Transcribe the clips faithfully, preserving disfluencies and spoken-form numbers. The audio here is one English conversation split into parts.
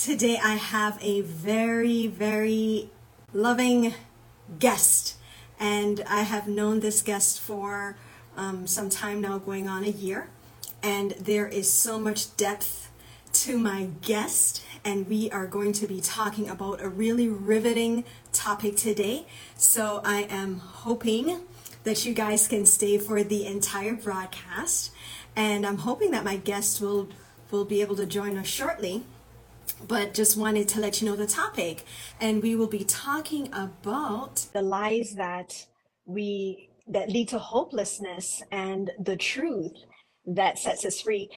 Today I have a very, very loving guest, and I have known this guest for um, some time now, going on a year, and there is so much depth to my guest, and we are going to be talking about a really riveting topic today. So I am hoping that you guys can stay for the entire broadcast, and I'm hoping that my guest will will be able to join us shortly. But just wanted to let you know the topic, and we will be talking about the lies that we that lead to hopelessness and the truth that sets us free.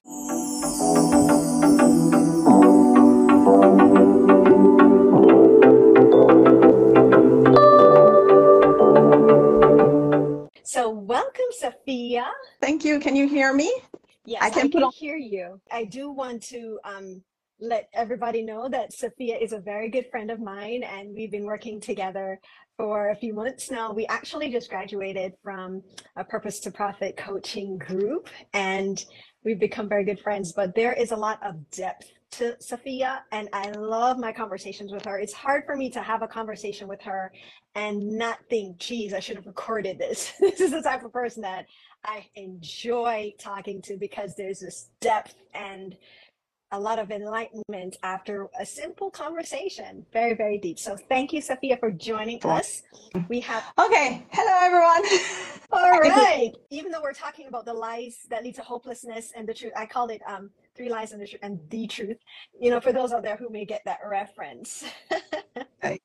So welcome, Sophia. Thank you. Can you hear me? Yes, I can, I can hear you. I do want to um, let everybody know that Sophia is a very good friend of mine, and we've been working together for a few months now. We actually just graduated from a Purpose to Profit coaching group, and we've become very good friends. But there is a lot of depth to Sophia, and I love my conversations with her. It's hard for me to have a conversation with her and not think, geez, I should have recorded this. This is the type of person that I enjoy talking to, because there's this depth and a lot of enlightenment after a simple conversation. Very, very deep. So thank you, Sophia, for joining us. We have... Okay. Hello, everyone. All right. Even though we're talking about the lies that lead to hopelessness and the truth, I called it um, Three Lies and the, Tr- and the Truth, you know, for those out there who may get that reference. Okay.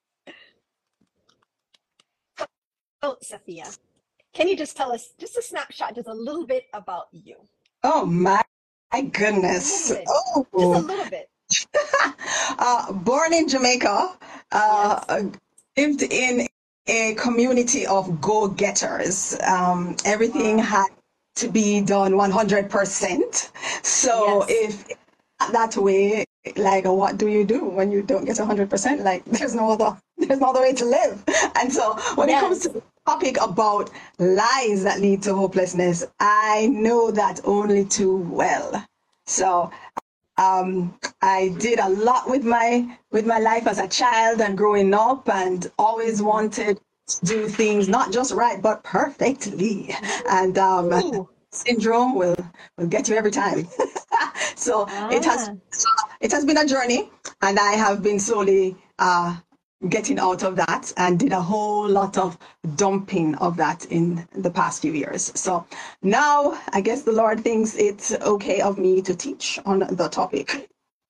So, Sophia, can you just tell us just a snapshot, just a little bit about you? Oh, my goodness. Oh, just a little bit. uh, born in Jamaica, uh, yes. lived in a community of go-getters. Um, everything wow. had to be done one hundred percent. So yes. if that way, like, what do you do when you don't get one hundred percent? Like, there's no other, there's no other way to live. And so when yes. it comes to the topic about lies that lead to hopelessness, I know that only too well. So um, I did a lot with my with my life as a child and growing up, and always wanted to do things not just right, but perfectly. And um, syndrome will will get you every time. So ah. it has it has been a journey, and I have been slowly uh, getting out of that, and did a whole lot of dumping of that in the past few years. So now I guess the Lord thinks it's okay of me to teach on the topic.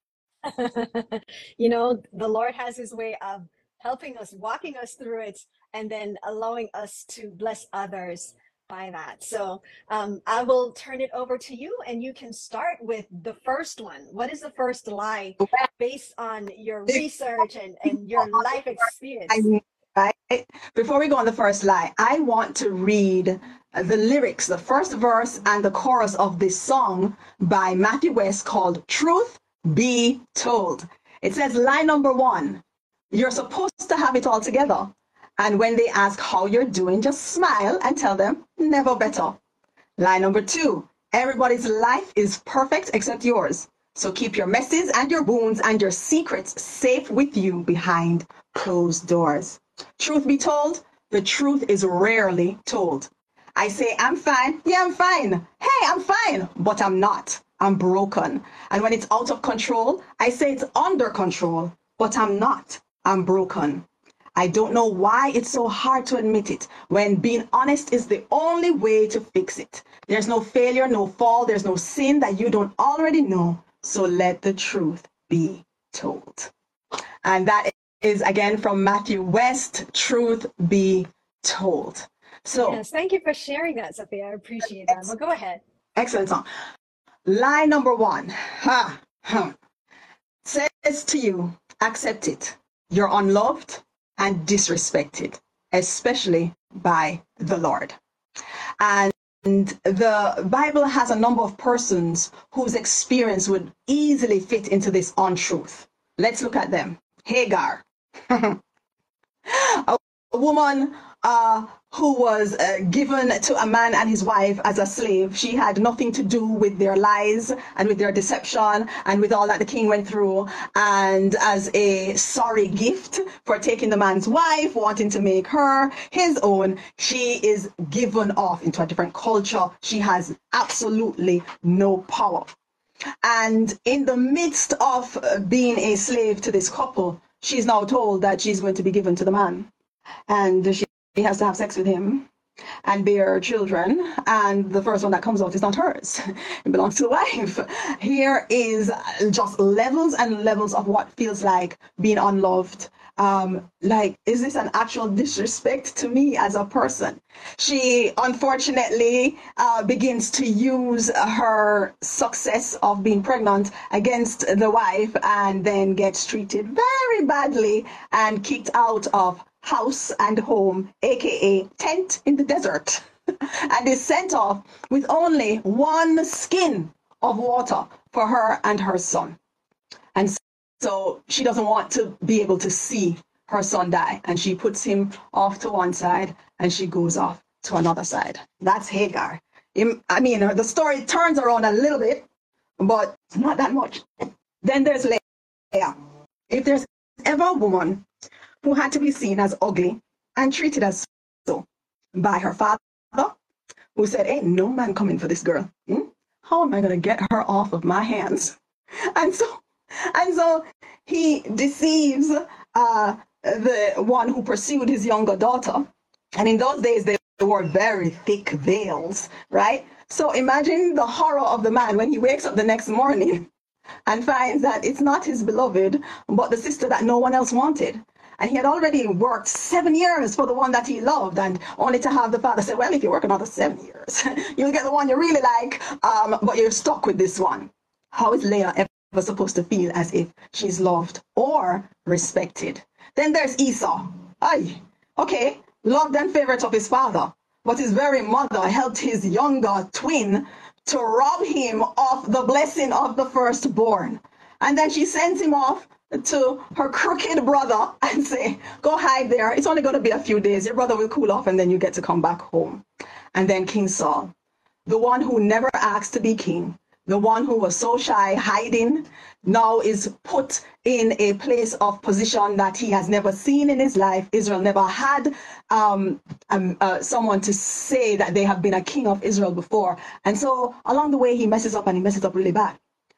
You know, the Lord has his way of helping us, walking us through it, and then allowing us to bless others by that. So um, I will turn it over to you, and you can start with the first one. What is the first lie based on your research and, and your life experience? Right? Before we go on the first lie, I want to read the lyrics, the first verse and the chorus of this song by Matthew West called Truth Be Told. It says, lie number one, you're supposed to have it all together. And when they ask how you're doing, just smile and tell them, never better. Lie number two, everybody's life is perfect except yours. So keep your messes and your wounds and your secrets safe with you behind closed doors. Truth be told, the truth is rarely told. I say, I'm fine. Yeah, I'm fine. Hey, I'm fine. But I'm not. I'm broken. And when it's out of control, I say it's under control. But I'm not. I'm broken. I don't know why it's so hard to admit it, when being honest is the only way to fix it. There's no failure, no fall, there's no sin that you don't already know. So let the truth be told. And that is, again, from Matthew West, Truth Be Told. So yes, thank you for sharing that, Sophia. I appreciate that. Well, go ahead. Excellent song. Lie number one. Ha, ha. Says to you, accept it. You're unloved and disrespected, especially by the Lord. And the Bible has a number of persons whose experience would easily fit into this untruth. Let's look at them. Hagar, a woman uh, who was uh, given to a man and his wife as a slave. She had nothing to do with their lies and with their deception and with all that the king went through. And as a sorry gift for taking the man's wife, wanting to make her his own, she is given off into a different culture. She has absolutely no power. And in the midst of uh, being a slave to this couple, she's now told that she's going to be given to the man. And she has to have sex with him and bear children. And the first one that comes out is not hers. It belongs to the wife. Here is just levels and levels of what feels like being unloved. Um, like, is this an actual disrespect to me as a person? She unfortunately uh, begins to use her success of being pregnant against the wife and then gets treated very badly and kicked out of house and home, aka tent in the desert, and is sent off with only one skin of water for her and her son. And so she doesn't want to be able to see her son die, and she puts him off to one side and she goes off to another side. That's Hagar. I mean, the story turns around a little bit, but not that much. Then there's Leah. If there's ever a woman who had to be seen as ugly and treated as so by her father, who said, ain't no man coming for this girl. Hmm? How am I going to get her off of my hands? And so, and so he deceives uh, the one who pursued his younger daughter. And in those days, they wore very thick veils, right? So imagine the horror of the man when he wakes up the next morning and finds that it's not his beloved, but the sister that no one else wanted. And he had already worked seven years for the one that he loved, and only to have the father say, well, if you work another seven years, you'll get the one you really like, um, but you're stuck with this one. How is Leah ever supposed to feel as if she's loved or respected? Then there's Esau. Aye, okay, loved and favorite of his father, but his very mother helped his younger twin to rob him of the blessing of the firstborn. And then she sends him off to her crooked brother and say, go hide there. It's only going to be a few days. Your brother will cool off and then you get to come back home. And then King Saul, the one who never asked to be king, the one who was so shy, hiding, now is put in a place of position that he has never seen in his life. Israel never had um, um, uh, someone to say that they have been a king of Israel before. And so along the way, he messes up and he messes up really bad.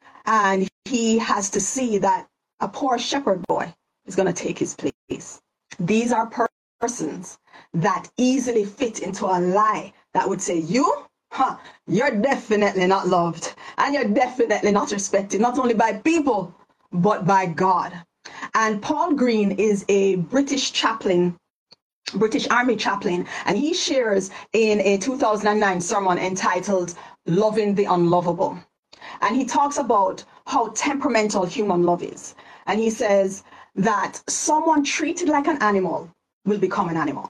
And he has to see that a poor shepherd boy is going to take his place. These are per persons that easily fit into a lie that would say, you, huh, you're definitely not loved, and you're definitely not respected, not only by people, but by God. And Paul Green is a British chaplain, British Army chaplain, and he shares in a two thousand nine sermon entitled Loving the Unlovable. And he talks about how temperamental human love is. And he says that someone treated like an animal will become an animal.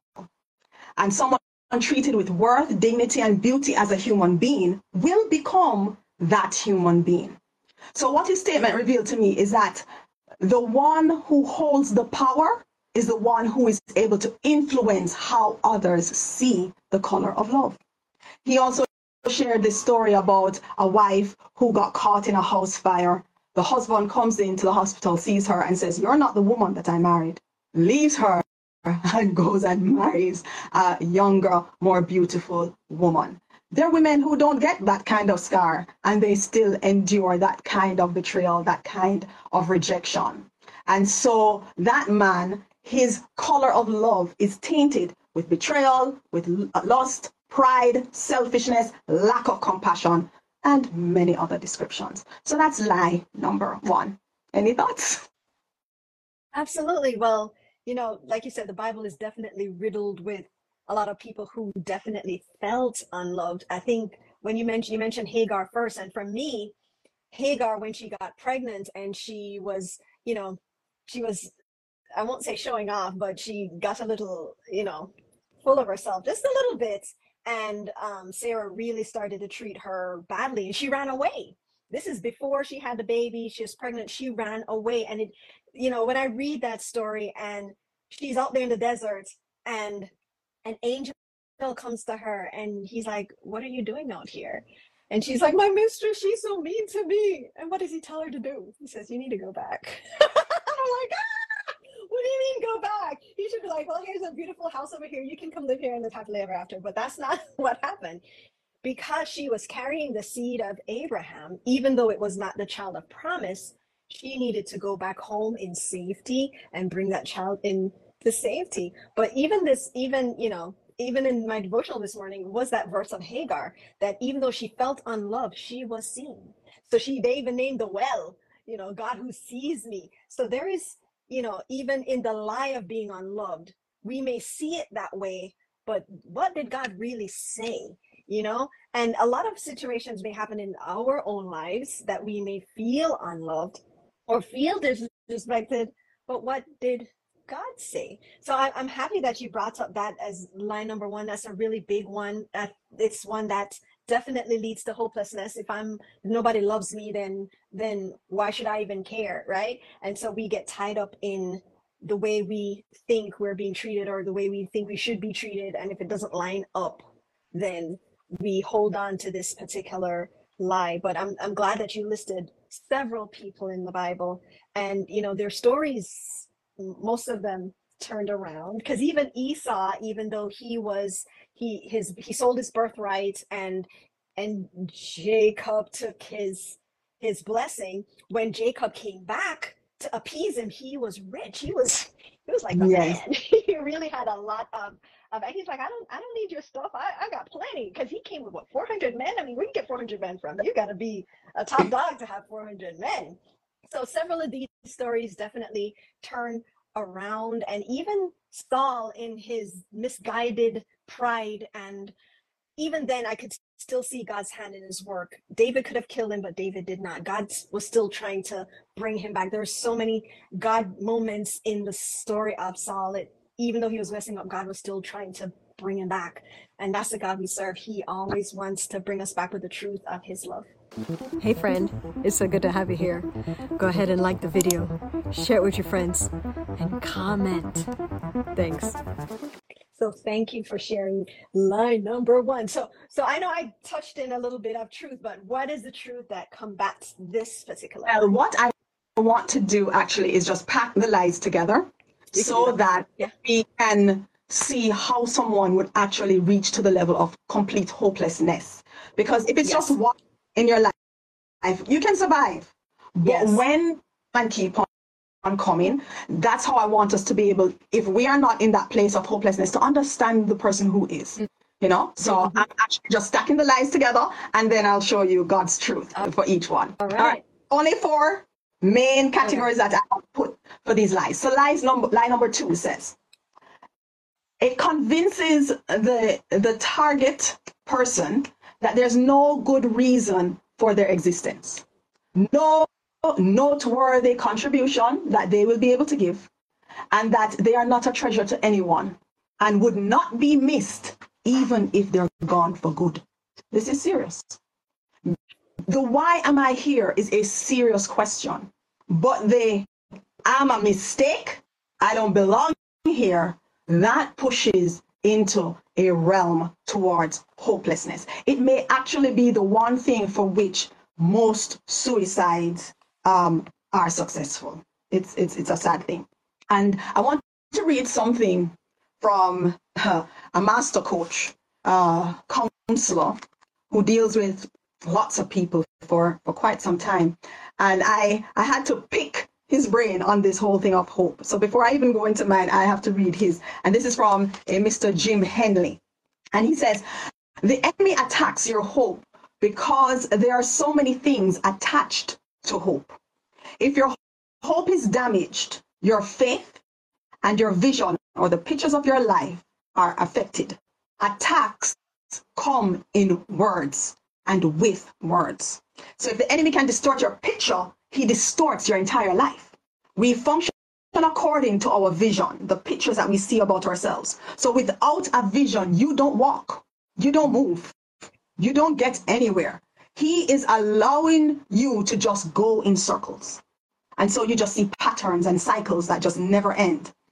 And someone treated with worth, dignity, and beauty as a human being will become that human being. So what his statement revealed to me is that the one who holds the power is the one who is able to influence how others see the color of love. He also shared this story about a wife who got caught in a house fire. The husband comes into the hospital, sees her, and says, you're not the woman that I married. Leaves her and goes and marries a younger, more beautiful woman. There are women who don't get that kind of scar, and they still endure that kind of betrayal, that kind of rejection. And so that man, his color of love is tainted with betrayal, with lust, pride, selfishness, lack of compassion, and many other descriptions. So that's lie number one. Any thoughts? Absolutely. Well, you know, like you said, the Bible is definitely riddled with a lot of people who definitely felt unloved. I think when you mentioned, you mentioned Hagar first, and for me, Hagar, when she got pregnant and she was, you know, she was, I won't say showing off, but she got a little, you know, full of herself, just a little bit. And um, Sarah really started to treat her badly, and she ran away. This is before she had the baby. She was pregnant. She ran away. And it, you know, when I read that story and she's out there in the desert and an angel comes to her and he's like, "What are you doing out here?" And she's like, "My mistress, she's so mean to me." And what does he tell her to do? He says, "You need to go back." I'm like, ah, what do you mean go back? He should be like, "Well, here's a beautiful house over here. You can come live here and live happily ever after." But that's not what happened. Because she was carrying the seed of Abraham, even though it was not the child of promise, she needed to go back home in safety and bring that child in to safety. But even this, even, you know, even in my devotional this morning was that verse of Hagar, that even though she felt unloved, she was seen. So she, they even named the well, you know, God who sees me. So there is, you know, even in the lie of being unloved, we may see it that way, but what did God really say? You know, and a lot of situations may happen in our own lives that we may feel unloved or feel disrespected, but what did God say? So I, I'm happy that you brought up that as line number one. That's a really big one. Uh, it's one that definitely leads to hopelessness. If I'm if nobody loves me, then then why should I even care, right? And so we get tied up in the way we think we're being treated or the way we think we should be treated, and if it doesn't line up, then we hold on to this particular lie. But I'm I'm glad that you listed several people in the Bible, and you know their stories, most of them turned around. Because even Esau, even though he was he his he sold his birthright, and and Jacob took his his blessing. When Jacob came back to appease him, he was rich. He was he was like a Yes. man. He really had a lot of of. He's like, I don't I don't need your stuff. I, I got plenty. Because he came with what, four hundred men. I mean, we can get four hundred men from you. Got to be a top dog to have four hundred men. So several of these stories definitely turn around, and even Saul in his misguided pride, and even then I could still see God's hand in his work. David could have killed him, but David did not. God was still trying to bring him back. There's so many God moments in the story of Saul. It, even though he was messing up, God was still trying to bring him back. And that's the God we serve. He always wants to bring us back with the truth of his love. Hey friend, it's so good to have you here. Go ahead and like the video, share it with your friends, and comment. Thanks. So thank you for sharing line number one. So so I know I touched in a little bit of truth, but what is the truth that combats this particular Well, line? what I want to do actually is just pack the lies together You can so do that. that Yeah. we can see how someone would actually reach to the level of complete hopelessness. Because if it's Yes. just one in your life, you can survive. But Yes. when man keep on on coming, that's how I want us to be able, if we are not in that place of hopelessness, to understand the person who is. You know, so Mhm. I'm actually just stacking the lies together, and then I'll show you God's truth for each one. All right. Only four main categories that I have put for these lies. So lies number lie number two says, it convinces the the target person that there's no good reason for their existence. No noteworthy contribution that they will be able to give, and that they are not a treasure to anyone and would not be missed even if they're gone for good. This is serious. The why am I here is a serious question, but the I'm a mistake, I don't belong here, that pushes into a realm towards hopelessness. It may actually be the one thing for which most suicides um, are successful. It's, it's, it's a sad thing. And I want to read something from uh, a master coach, uh, counselor, who deals with lots of people for, for quite some time. And I, I had to pick his brain on this whole thing of hope. So before I even go into mine, I have to read his. And this is from a Mister Jim Henley. And he says, the enemy attacks your hope because there are so many things attached to hope. If your hope is damaged, your faith and your vision or the pictures of your life are affected. Attacks come in words and with words. So if the enemy can distort your picture, he distorts your entire life. We function according to our vision, the pictures that we see about ourselves. So without a vision, you don't walk, you don't move, you don't get anywhere. He is allowing you to just go in circles. And so you just see patterns and cycles that just never end.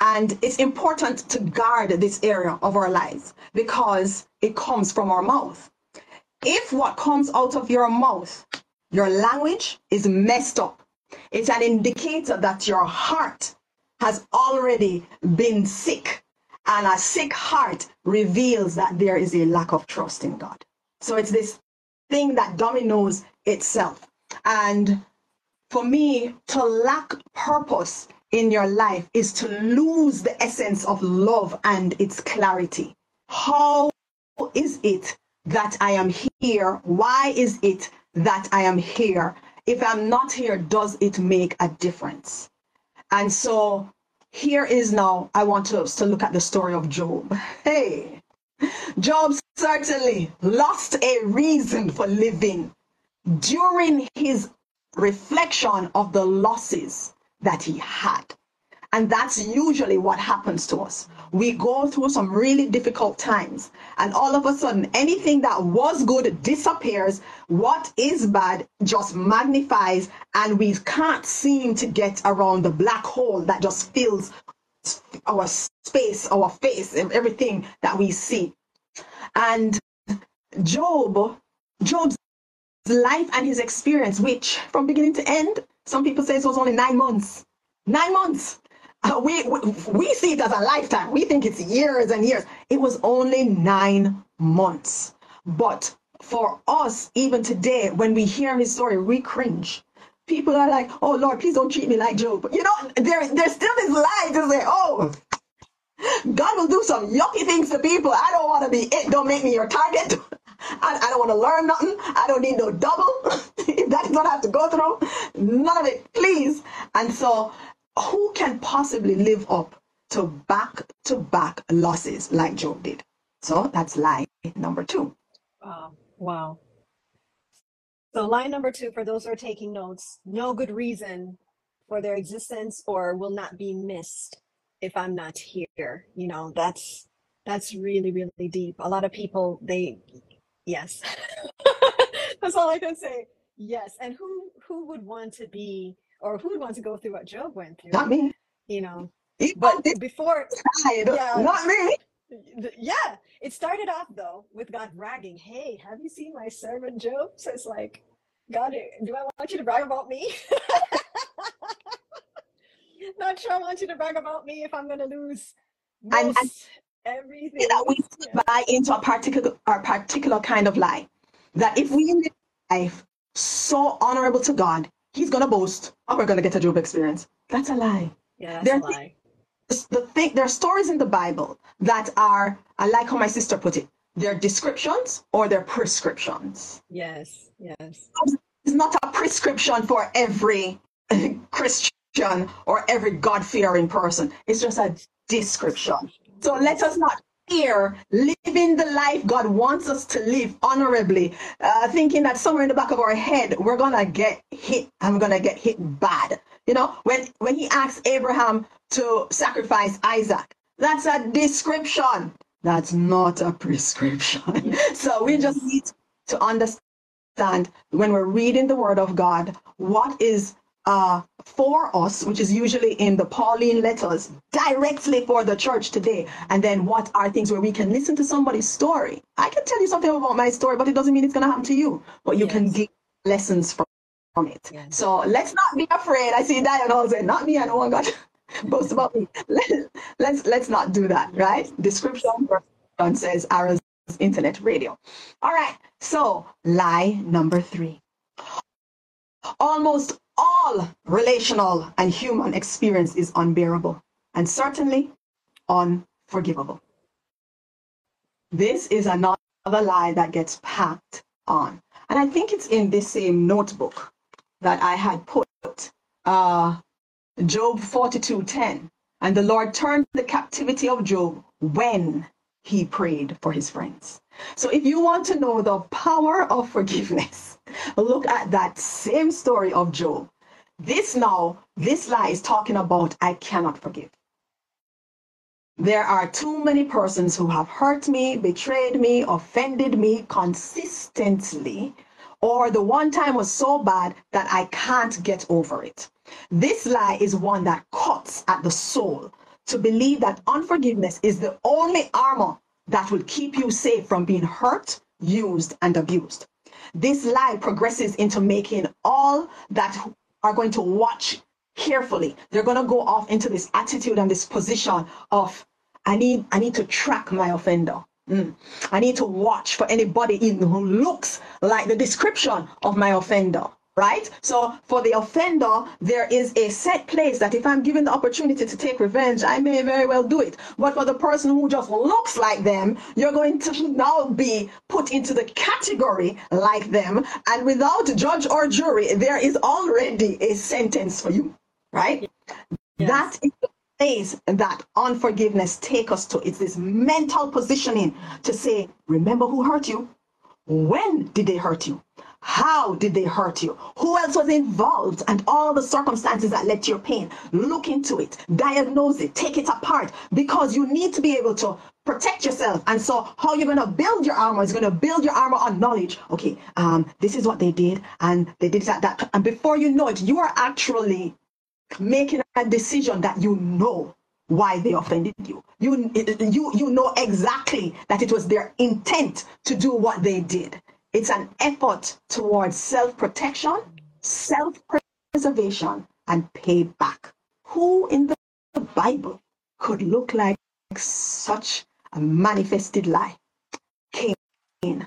And it's important to guard this area of our lives because it comes from our mouth. If what comes out of your mouth, your language is messed up, it's an indicator that your heart has already been sick. And a sick heart reveals that there is a lack of trust in God. So it's this thing that dominoes itself. And for me, to lack purpose in your life is to lose the essence of love and its clarity. How is it that I am here? Why is it that I am here? If I'm not here, does it make a difference? And so here is now, I want us to look at the story of Job. Hey, Job certainly lost a reason for living during his reflection of the losses that he had. And that's usually what happens to us. We go through some really difficult times, and all of a sudden, anything that was good disappears. What is bad just magnifies, and we can't seem to get around the black hole that just fills our space, our face, and everything that we see. And Job, Job's life and his experience, which from beginning to end, some people say it was only nine months. Nine months. Uh, we, we we see it as a lifetime. We think it's years and years. It was only nine months. But for us, even today, when we hear his story, we cringe. People are like, "Oh Lord, please don't treat me like Job." You know, there there's still this lie to say, "Oh, God will do some yucky things to people. I don't want to be it. Don't make me your target. I, I don't want to learn nothing. I don't need no double. If that is what I have to go through, none of it, please." And so, who can possibly live up to back-to-back losses like Job did? So that's lie number two. Wow. Wow. So line number two, for those who are taking notes, no good reason for their existence or will not be missed if I'm not here. You know, that's that's really, really deep. A lot of people, they, yes. That's all I can say. Yes. And who who would want to be, or who would want to go through what Job went through? Not me. You know, Even but this before, side, yeah, not me. th- yeah, it started off though with God bragging. Hey, have you seen my servant Job? So it's like, God, do I want you to brag about me? Not sure I want you to brag about me if I'm going to lose And, and most everything. that we Yeah. buy into a particular, a particular kind of lie. That if we live life so honorable to God, he's going to boast, and we're going to get a Job experience. That's a lie. Yeah, that's There a are lie. things- the thing, there are stories in the Bible that are, I like how my sister put it, they're descriptions or they're prescriptions. Yes, yes. It's not a prescription for every Christian or every God-fearing person. It's just a description. So let us not fear living the life God wants us to live honorably, uh, thinking that somewhere in the back of our head, we're going to get hit and we're going to get hit bad. You know, when, when he asked Abraham to sacrifice Isaac, that's a description. That's not a prescription. So we just need to understand when we're reading the word of God, what is uh, for us, which is usually in the Pauline letters, directly for the church today. And then what are things where we can listen to somebody's story. I can tell you something about my story, but it doesn't mean it's going to happen to you. But you Yes. can get lessons from, from it. Yes. So let's not be afraid. I see Diane all say, not me, I don't want God to boast about me. Let, let's, let's not do that, right? Description says Arrow's Internet Radio. All right, so lie number three. Almost all relational and human experience is unbearable and certainly unforgivable. This is another lie that gets packed on. And I think it's in this same notebook that I had put uh, Job forty-two ten. And the Lord turned the captivity of Job when he prayed for his friends. So if you want to know the power of forgiveness, look at that same story of Job. This now, this lie is talking about, I cannot forgive. There are too many persons who have hurt me, betrayed me, offended me consistently, or the one time was so bad that I can't get over it. This lie is one that cuts at the soul to believe that unforgiveness is the only armor that will keep you safe from being hurt, used, and abused. This lie progresses into making all that are going to watch carefully. They're going to go off into this attitude and this position of, I need, I need to track my offender. Mm. I need to watch for anybody in who looks like the description of my offender. Right? So for the offender, there is a set place that if I'm given the opportunity to take revenge, I may very well do it. But for the person who just looks like them, you're going to now be put into the category like them. And without judge or jury, there is already a sentence for you. Right? Yes. That is the place that unforgiveness takes us to. It's this mental positioning to say, remember who hurt you? When did they hurt you? How did they hurt you? Who else was involved? And all the circumstances that led to your pain. Look into it, diagnose it, take it apart, because you need to be able to protect yourself. And so how you're going to build your armor is going to build your armor on knowledge. Okay, um, this is what they did, and they did that, that. And before you know it, you are actually making a decision that you know why they offended you. You, you, you know exactly that it was their intent to do what they did. It's an effort towards self-protection, self-preservation, and payback. Who in the Bible could look like such a manifested lie? Cain.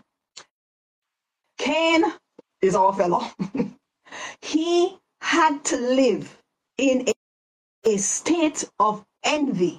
Cain is our fellow. He had to live in a, a state of envy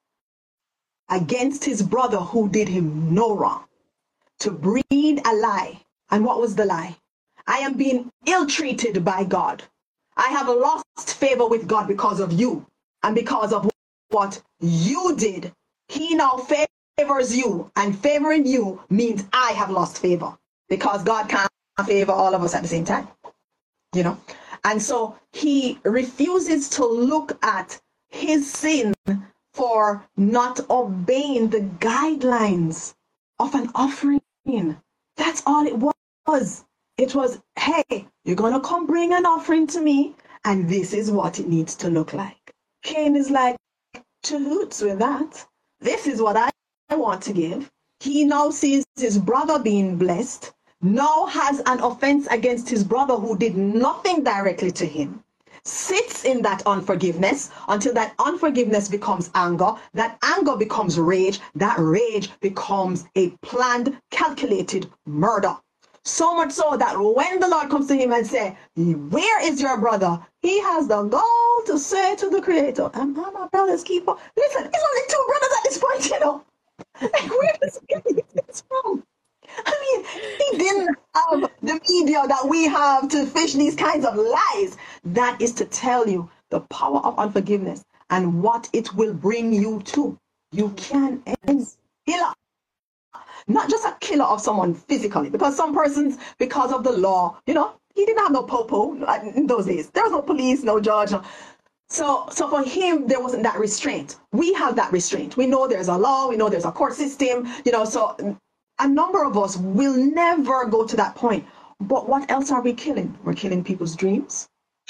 against his brother who did him no wrong, to breed a lie. And what was the lie? I am being ill-treated by God. I have lost favor with God because of you. And because of what you did, he now favors you. And favoring you means I have lost favor. Because God can't favor all of us at the same time. You know? And so he refuses to look at his sin for not obeying the guidelines of an offering. That's all it was. It was, hey, you're going to come bring an offering to me, and this is what it needs to look like. Cain is like, to hoots with that. This is what I, I want to give. He now sees his brother being blessed, now has an offense against his brother who did nothing directly to him, sits in that unforgiveness until that unforgiveness becomes anger, that anger becomes rage, that rage becomes a planned, calculated murder. So much so that when the Lord comes to him and say, where is your brother? He has the gall to say to the Creator, am I my brother's keeper? Listen, it's only two brothers at this point, you know. Like, where does he get this from? I mean, he didn't have the media that we have to fish these kinds of lies. That is to tell you the power of unforgiveness and what it will bring you to. You can end killer. Not just a killer of someone physically, because some persons, because of the law, you know, he didn't have no popo in those days. There was no police, no judge. No. So, so for him, there wasn't that restraint. We have that restraint. We know there's a law. We know there's a court system, you know, so a number of us will never go to that point. But what else are we killing? We're killing people's dreams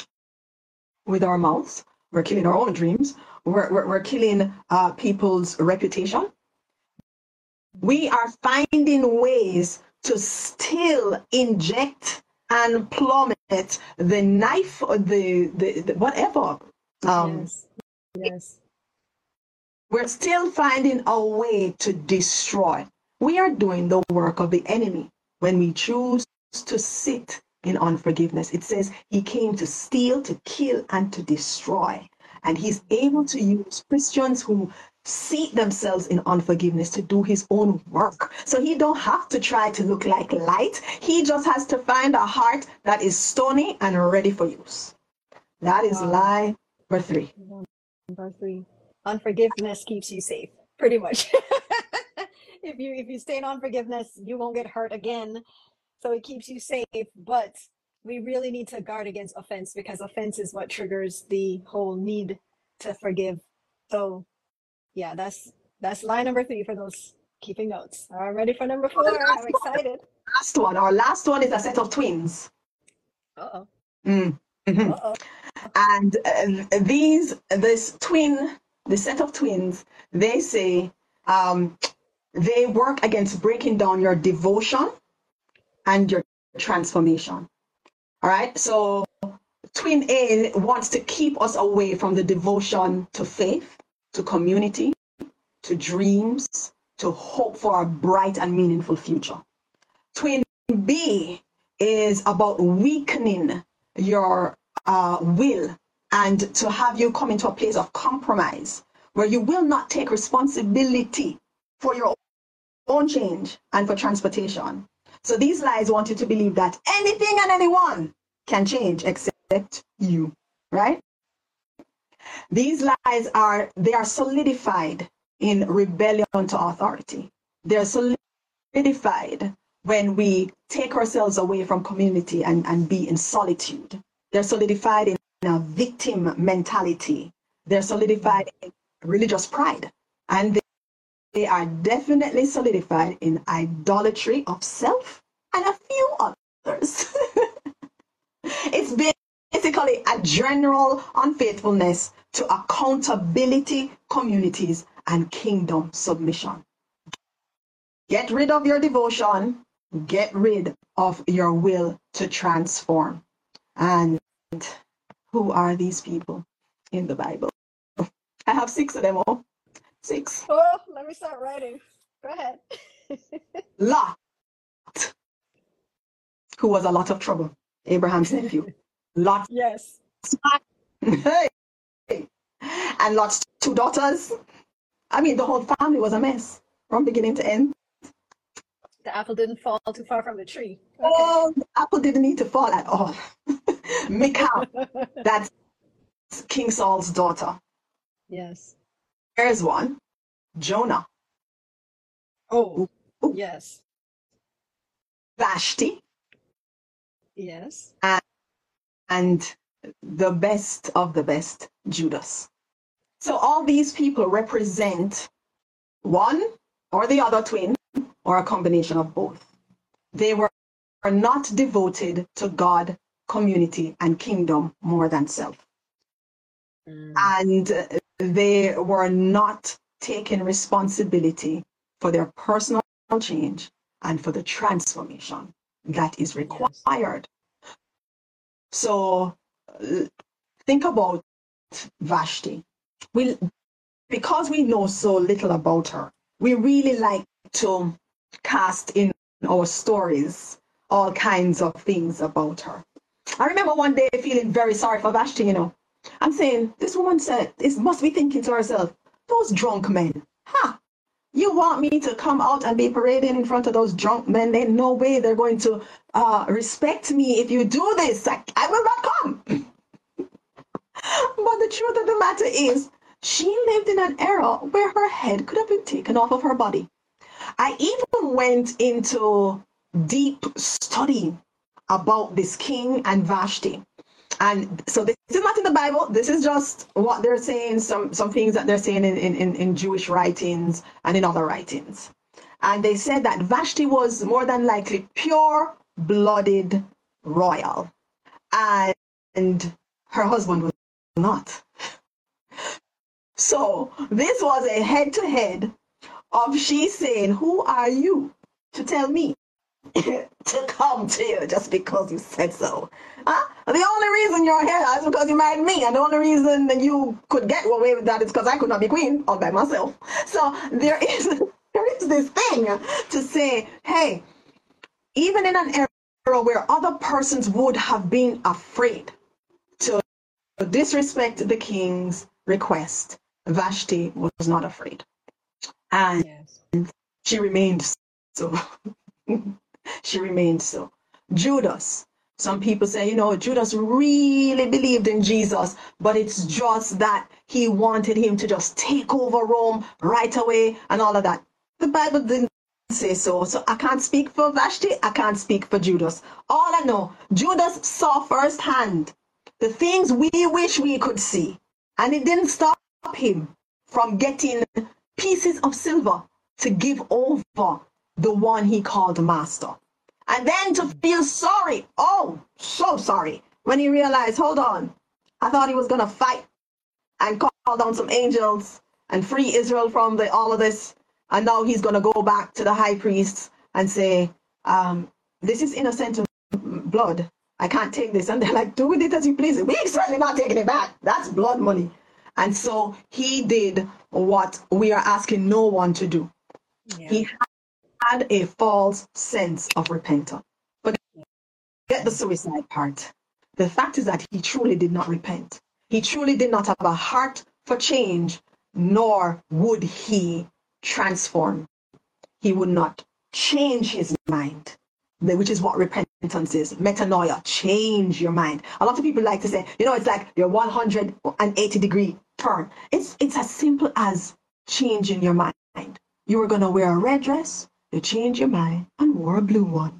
with our mouths. We're killing our own dreams. We're, we're, we're killing uh, people's reputation. We are finding ways to still inject and plummet the knife or the, the, the whatever. Um, yes. Yes. We're still finding a way to destroy. We are doing the work of the enemy when we choose to sit in unforgiveness. It says he came to steal, to kill, and to destroy. And he's able to use Christians who seat themselves in unforgiveness to do his own work. So he don't have to try to look like light. He just has to find a heart that is stony and ready for use. That is wow. Lie number three. Number three. Unforgiveness keeps you safe, pretty much. If you if you stay in unforgiveness, you won't get hurt again. So it keeps you safe. But we really need to guard against offense, because offense is what triggers the whole need to forgive. So yeah, that's that's line number three for those keeping notes. All right, ready for number four? I'm excited. Last one. Our last one is a set of twins. Uh-oh. Mm. Mm-hmm. Uh-oh. And uh, these, this twin the set of twins, they say um, they work against breaking down your devotion and your transformation. All right. So twin A wants to keep us away from the devotion to faith, to community, to dreams, to hope for a bright and meaningful future. Twin B is about weakening your uh, will and to have you come into a place of compromise where you will not take responsibility for your own change and for transportation. So these lies want you to believe that anything and anyone can change except you, right? These lies are, they are solidified in rebellion to authority. They're solidified when we take ourselves away from community and, and be in solitude. They're solidified in a victim mentality. They're solidified in religious pride. And they, they are definitely solidified in idolatry of self and a few others. It's basically a general unfaithfulness to accountability, communities, and kingdom submission. Get rid of your devotion, get rid of your will to transform. And who are these people in the Bible? I have six of them all. Six. Oh, let me start writing. Go ahead. Lot, who was a lot of trouble. Abraham's nephew. Lot. Yes. Hey. And Lot's two daughters. I mean, the whole family was a mess from beginning to end. The apple didn't fall too far from the tree. Okay. Oh, the apple didn't need to fall at all. Michal, that's King Saul's daughter. Yes. There's one. Jonah. Oh, Ooh. yes. Vashti. Yes. And, and the best of the best, Judas. So all these people represent one or the other twin or a combination of both. They were are not devoted to God, community, and kingdom more than self. Mm. And they were not taking responsibility for their personal change and for the transformation that is required. Yes. So think about Vashti. We, because we know so little about her, we really like to cast in our stories all kinds of things about her. I remember one day feeling very sorry for Vashti, you know. I'm saying, this woman said, this must be thinking to herself, those drunk men, ha, you want me to come out and be parading in front of those drunk men? There's no way they're going to uh, respect me if you do this. I, I will not come. But the truth of the matter is, she lived in an era where her head could have been taken off of her body. I even went into deep study about this king and Vashti. And so this is not in the Bible. This is just what they're saying, some, some things that they're saying in, in, in Jewish writings and in other writings. And they said that Vashti was more than likely pure-blooded royal. And, and her husband was not. So this was a head-to-head of she saying, who are you to tell me to come to you just because you said so? Huh? The only reason you're here is because you married me, and the only reason that you could get away with that is because I could not be queen all by myself. So there is there is this thing to say, hey, even in an era where other persons would have been afraid to disrespect the king's request, Vashti was not afraid. And yes. she remained so. She remained so. Judas. Some people say, you know, Judas really believed in Jesus, but it's just that he wanted him to just take over Rome right away and all of that. The Bible didn't say so. So I can't speak for Vashti. I can't speak for Judas. All I know, Judas saw firsthand the things we wish we could see. And it didn't stop him from getting pieces of silver to give over the one he called master. And then to feel sorry, oh, so sorry, when he realized, hold on, I thought he was going to fight and call down some angels and free Israel from the, all of this. And now he's going to go back to the high priest and say, um, this is innocent blood. I can't take this. And they're like, do with it as you please. We're certainly not taking it back. That's blood money. And so he did what we are asking no one to do. Yeah. He had a false sense of repentance. But get the suicide part. The fact is that he truly did not repent. He truly did not have a heart for change, nor would he transform. He would not change his mind, which is what repentance is. Metanoia, change your mind. A lot of people like to say, you know, it's like your one hundred eighty degree turn. It's, it's as simple as changing your mind. You were going to wear a red dress, you change your mind and wore a blue one.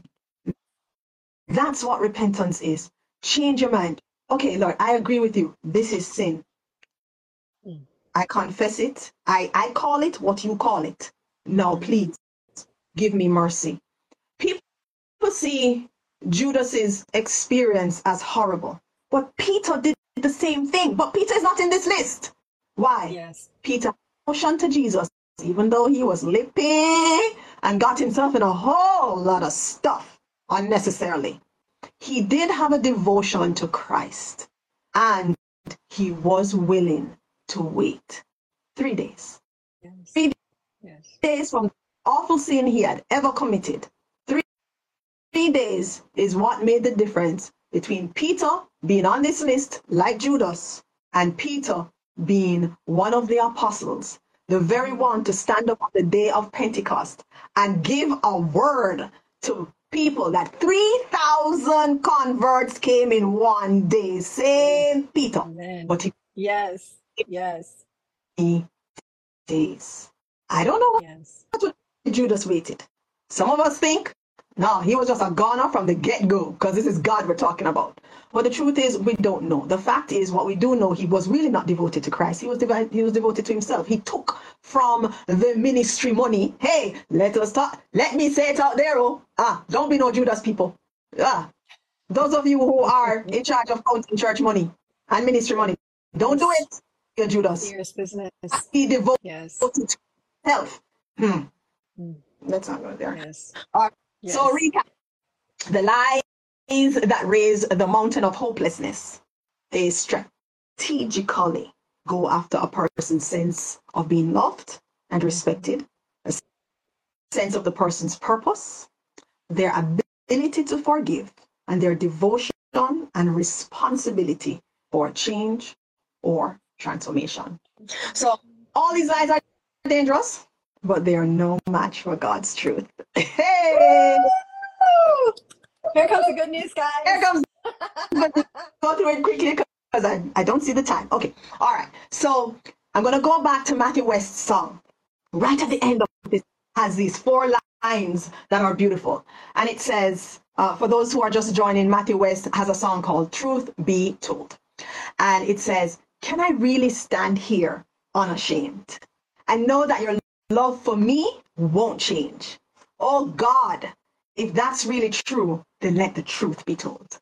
That's what repentance is. Change your mind. Okay, Lord, I agree with you. This is sin. Mm. I confess it. I, I call it what you call it. Now, please give me mercy. People see Judas's experience as horrible, but Peter did the same thing. But Peter is not in this list. Why? Yes. Peter motioned to Jesus, even though he was lipping and got himself in a whole lot of stuff unnecessarily. He did have a devotion to Christ, and he was willing to wait three days. Yes. Three yes. days from the awful sin he had ever committed. Three, three days is what made the difference between Peter being on this list like Judas and Peter being one of the apostles, the very one to stand up on the day of Pentecost and give a word to people that three thousand converts came in one day. Same Peter. Amen. But he, yes, yes. He days. I don't know yes. what Judas waited. Some of us think, no, he was just a goner from the get-go, because this is God we're talking about. But the truth is, we don't know. The fact is, what we do know, he was really not devoted to Christ. He was, dev- he was devoted to himself. He took from the ministry money. Hey, let us talk. Let me say it out there. Oh, ah, don't be no Judas people. Ah, those of you who are in charge of counting church money and ministry money, don't do it. You're Judas. Serious business. He devoted yes. to himself. Hmm. Mm. Let's not go there. Yes. All right. Yes. So recap. The lies that raise the mountain of hopelessness, they strategically go after a person's sense of being loved and respected, a sense of the person's purpose, their ability to forgive, and their devotion and responsibility for change or transformation. So all these lies are dangerous, but they are no match for God's truth. Hey! Here comes the good news, guys. Here comes. Go through it quickly because I, I don't see the time. Okay. All right. So I'm going to go back to Matthew West's song. Right at the end of this has these four lines that are beautiful. And it says, uh, for those who are just joining, Matthew West has a song called Truth Be Told. And it says, can I really stand here unashamed and know that your love for me won't change? Oh God, if that's really true, then let the truth be told.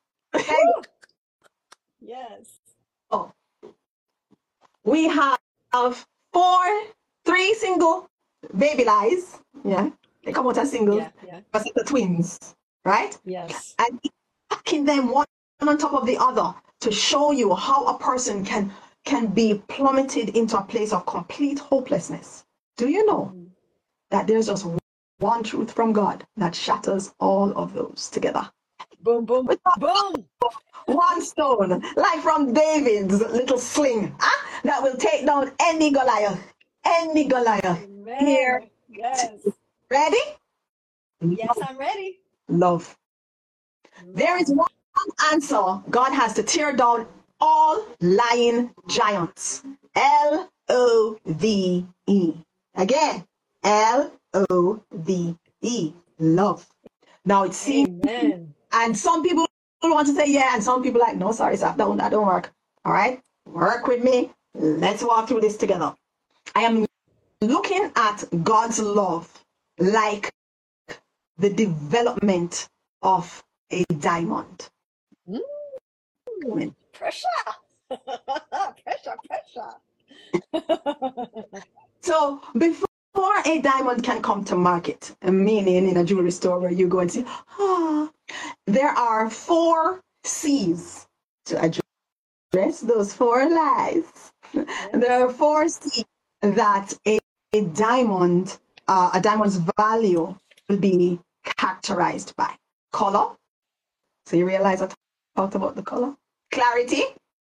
Yes. Oh, we have four, three single baby lies. Yeah, they come out as singles. Yeah, yeah. But the twins, right? Yes. And packing them one on top of the other to show you how a person can can be plummeted into a place of complete hopelessness. Do you know mm. that there's just one truth from God that shatters all of those together? Boom, boom, boom. One stone, like from David's little sling, ah, that will take down any Goliath. Any Goliath. Amen. Here. Yes. Ready? Yes, I'm ready. Love. Love. There is one answer God has to tear down all lying giants. L O V E. Again, L O V E. Love. Now it seems, Amen. And some people want to say yeah, and some people like, no, sorry, sir, that don't, that don't work. All right, work with me. Let's walk through this together. I am looking at God's love like the development of a diamond. Mm. Pressure. pressure, pressure. So before a diamond can come to market, meaning in a jewelry store where you go and say, ah, there are four C's to address those four lies. Yes. There are four C's that a, a diamond, uh, a diamond's value will be characterized by. Color. So you realize I talked about the color. Clarity.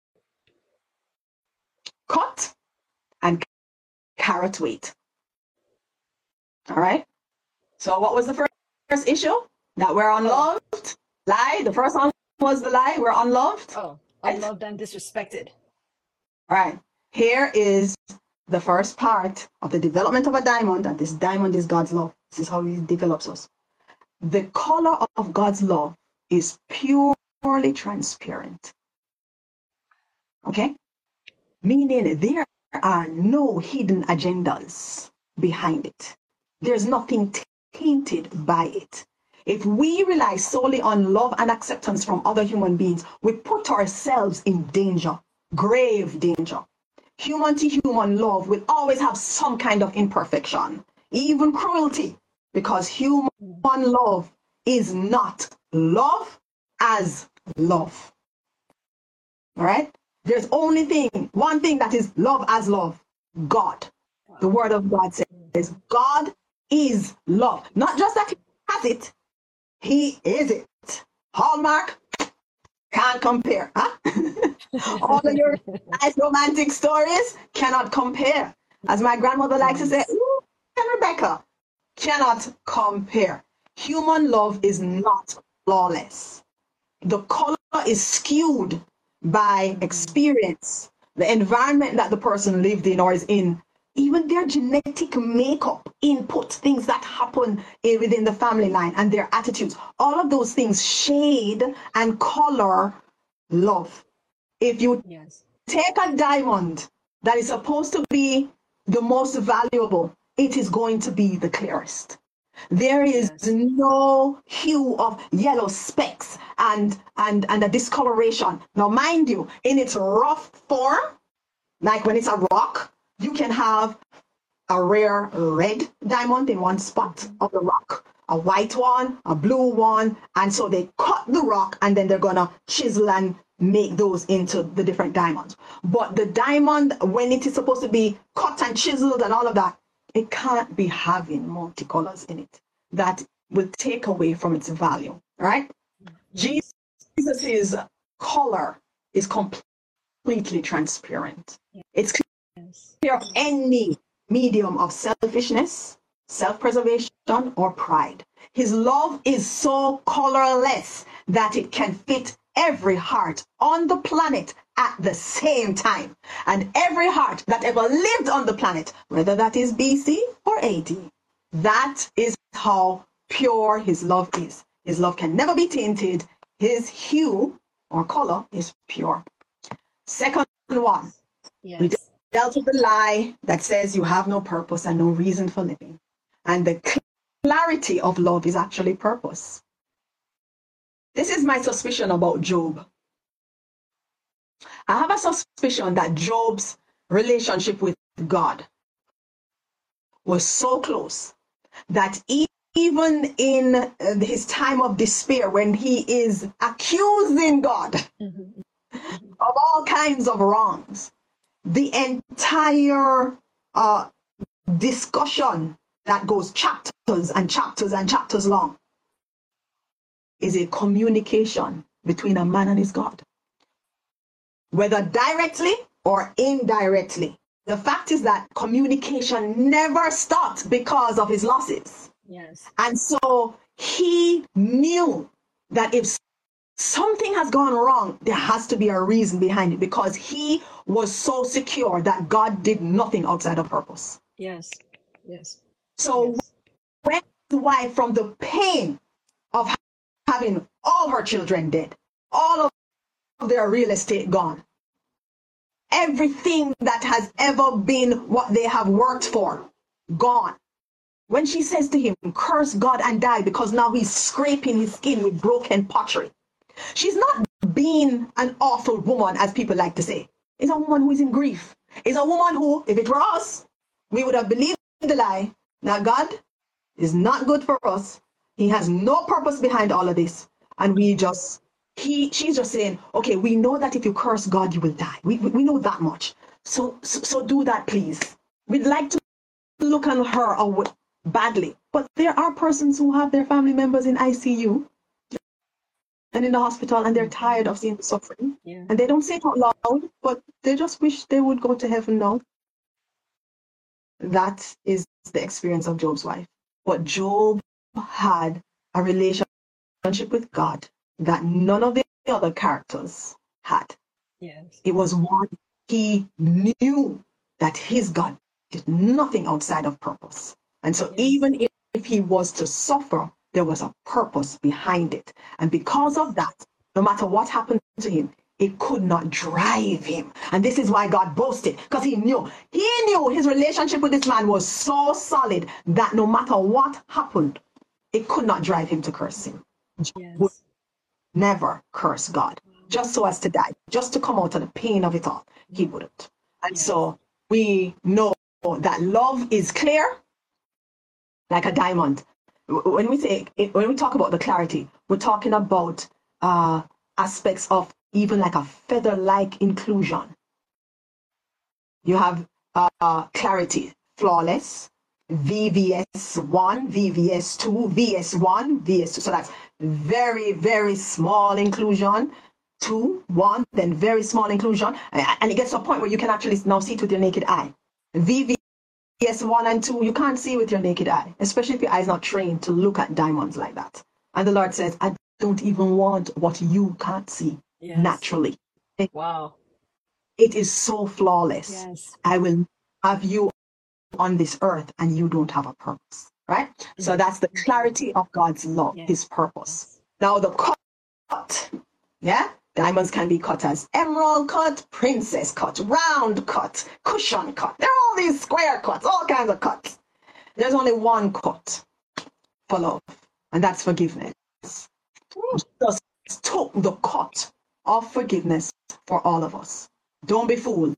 Cut. And carat weight. All right. So what was the first, first issue? That we're unloved. Lie. The first one was the lie. We're unloved. Oh, Right? unloved and disrespected. All right. Here is the first part of the development of a diamond, and this diamond is God's love. This is how he develops us. The color of God's love is purely transparent. Okay? Meaning there are no hidden agendas behind it. There's nothing tainted by it. If we rely solely on love and acceptance from other human beings, we put ourselves in danger, grave danger. Human to human love will always have some kind of imperfection, even cruelty, because human love is not love as love. All right? There's only thing, one thing that is love as love, God. The word of God says God is love. Not just that he has it, he is it. Hallmark, can't compare. Huh? All of your nice romantic stories cannot compare. As my grandmother likes to say, ooh, and Rebecca, cannot compare. Human love is not flawless. The color is skewed by experience, the environment that the person lived in or is in, even their genetic makeup, input, things that happen in, within the family line and their attitudes. All of those things shade and color love. If you Yes. take a diamond that is supposed to be the most valuable, it is going to be the clearest. There is Yes. no hue of yellow specks and, and, and a discoloration. Now, mind you, in its rough form, like when it's a rock, you can have a rare red diamond in one spot of the rock, a white one, a blue one, and so they cut the rock and then they're gonna chisel and make those into the different diamonds. But the diamond, when it is supposed to be cut and chiseled and all of that, it can't be having multicolors in it. That will take away from its value, right? Yes. Jesus' color is completely transparent. It's Yes. clear of any medium of selfishness, self-preservation, or pride. His love is so colorless that it can fit every heart on the planet at the same time. And every heart that ever lived on the planet, whether that is B C or A D, that is how pure his love is. His love can never be tainted. His hue or color is pure. Second one, we Yes. dealt with the lie that says you have no purpose and no reason for living. And the clarity of love is actually purpose. This is my suspicion about Job. I have a suspicion that Job's relationship with God was so close that even in his time of despair, when he is accusing God Mhm. of all kinds of wrongs, the entire uh, discussion that goes chapters and chapters and chapters long is a communication between a man and his God, whether directly or indirectly. The fact is that communication never stopped because of his losses. Yes. And so he knew that if something has gone wrong, there has to be a reason behind it, because he was so secure that God did nothing outside of purpose. Yes. Yes. So Yes. when his wife, from the pain of having all her children dead, all of their real estate gone, everything that has ever been what they have worked for gone, when she says to him, curse God and die, because now he's scraping his skin with broken pottery, she's not being an awful woman, as people like to say. It's a woman who is in grief. Is a woman who, if it were us, we would have believed the lie that God is not good for us. He has no purpose behind all of this. And we just, he, she's just saying, okay, we know that if you curse God, you will die. We, we, we know that much. So, so, so do that, please. We'd like to look on her or badly, but there are persons who have their family members in I C U and in the hospital, and they're tired of seeing the suffering. Yeah. And they don't say it out loud, but they just wish they would go to heaven now. That is the experience of Job's wife. But Job had a relationship with God that none of the other characters had. Yes. It was one he knew that his God did nothing outside of purpose. And so Yes. even if, if he was to suffer, there was a purpose behind it. And because of that, no matter what happened to him, it could not drive him. And this is why God boasted, because he knew, he knew his relationship with this man was so solid that no matter what happened, it could not drive him to curse him. Yes. Would never curse God, just so as to die, just to come out of the pain of it all. He wouldn't. And Yes. so we know that love is clear, like a diamond. When we say, when we talk about the clarity, we're talking about uh, aspects of even like a feather-like inclusion. You have uh, clarity, flawless, V V S one, V V S two, V S one, V S two. So that's very, very small inclusion. Two, one, then very small inclusion. And it gets to a point where you can actually now see it with your naked eye. V V S one and two, you can't see with your naked eye, especially if your eye is not trained to look at diamonds like that. And the Lord says, I don't even want what you can't see Yes. naturally. It, Wow. it is so flawless. Yes. I will have you on this earth and you don't have a purpose, right? Mm-hmm. So that's the clarity of God's love, yes. His purpose. Yes. Now the cut, yeah? Diamonds can be cut as emerald cut, princess cut, round cut, cushion cut. There are all these square cuts, all kinds of cuts. There's only one cut for love, and that's forgiveness. Jesus took the cut of forgiveness for all of us. Don't be fooled.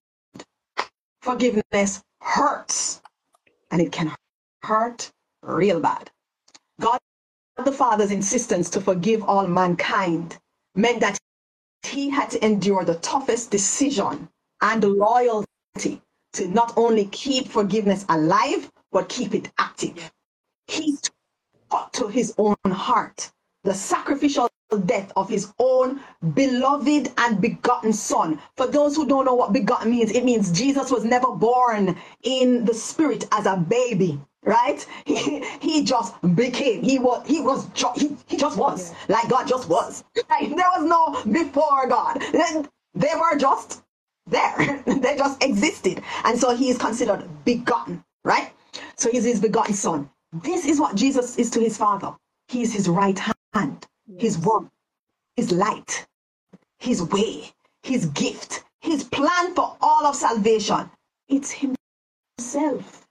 Forgiveness hurts, and it can hurt real bad. God the Father's insistence to forgive all mankind meant that he had to endure the toughest decision and loyalty to not only keep forgiveness alive, but keep it active. He took to his own heart the sacrificial death of his own beloved and begotten son. For those who don't know what begotten means, it means Jesus was never born in the spirit as a baby, right? He, he just became, he was, he was, ju- he, he just was, like God just was. Right? There was no before God. They were just there. They just existed. And so he is considered begotten, right? So he's his begotten son. This is what Jesus is to his Father. He is his right hand, yes. His word, his light, his way, his gift, his plan for all of salvation. It's himself.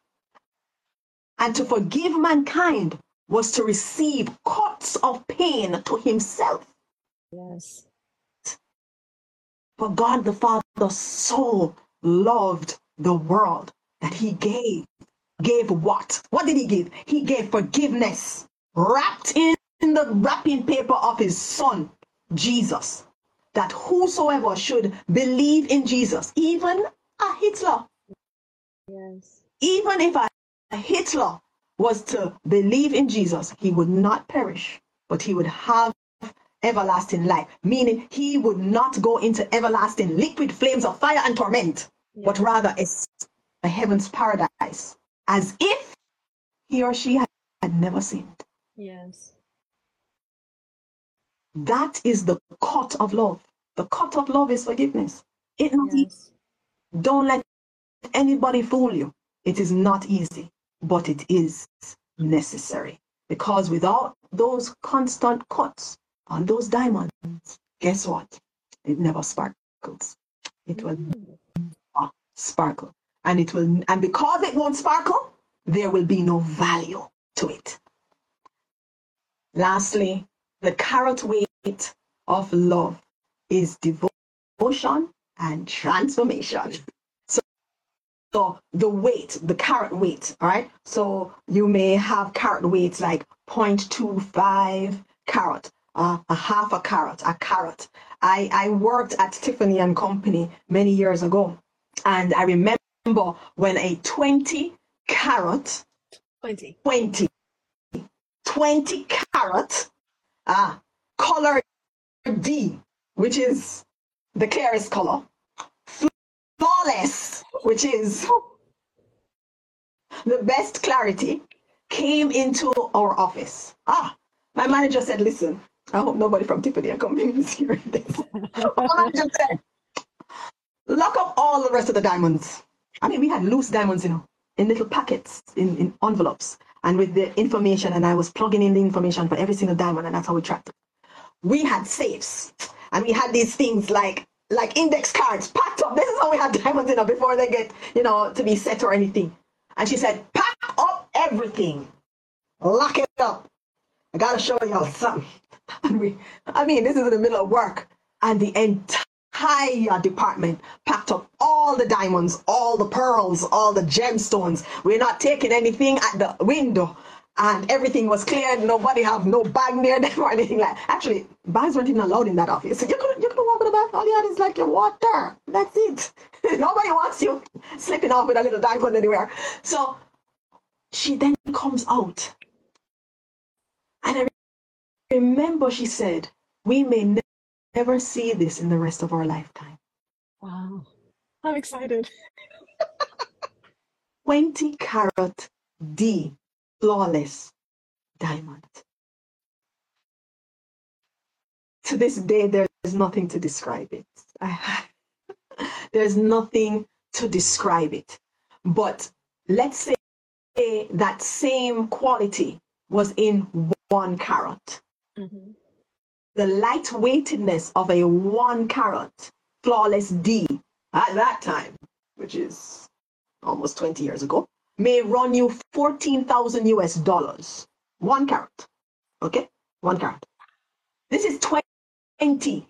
And to forgive mankind was to receive cuts of pain to himself. Yes. For God the Father so loved the world that he gave. Gave what? What did he give? He gave forgiveness wrapped in the wrapping paper of his son, Jesus. That whosoever should believe in Jesus, even a Hitler. Yes. Even if a Hitler was to believe in Jesus, he would not perish, but he would have everlasting life. Meaning he would not go into everlasting liquid flames of fire and torment, yes. But rather a, a heaven's paradise. As if he or she had, had never sinned. Yes. That is the cut of love. The cut of love is forgiveness. It not Yes. easy. Don't let anybody fool you. It is not easy, but it is necessary. Because without those constant cuts on those diamonds, guess what? It never sparkles. It will not sparkle. And it will, and because it won't sparkle, there will be no value to it. Lastly, the carat weight of love is devotion and transformation. So so the weight, the carat weight, all right? So you may have carat weights like zero point two five carat, uh, a half a carat, a carat. I, I worked at Tiffany and Company many years ago, and I remember when a twenty carat, twenty. twenty, twenty carat, ah, color D, which is the clearest color, flawless, which is the best clarity, came into our office. Ah, my manager said, listen, I hope nobody from Tiffany and Company is hearing this. My manager said, lock up all the rest of the diamonds. I mean, we had loose diamonds, you know, in little packets, in, in envelopes, and with the information, and I was plugging in the information for every single diamond, and that's how we tracked it. We had safes, and we had these things like like index cards packed up. This is how we had diamonds in it before they get, you know, to be set or anything. And she said, pack up everything, lock it up. I gotta show y'all something. And we, I mean, this is in the middle of work, and the entire department packed up all the diamonds, all the pearls, all the gemstones. We're not taking anything at the window. And everything was cleared. Nobody have no bag near them or anything like that. Actually, bags weren't even allowed in that office. So you could you could walk with a bag. All you had is like your water. That's it. Nobody wants you slipping off with a little diamond anywhere. So she then comes out. And I remember she said, we may ne- never see this in the rest of our lifetime. Wow. I'm excited. twenty carat D. Flawless diamond. To this day, there is nothing to describe it. I, there's nothing to describe it. But let's say that same quality was in one carat. Mm-hmm. The lightweightedness of a one carat flawless D at that time, which is almost twenty years ago, may run you fourteen thousand U S dollars. One carat. Okay? One carat. This is twenty.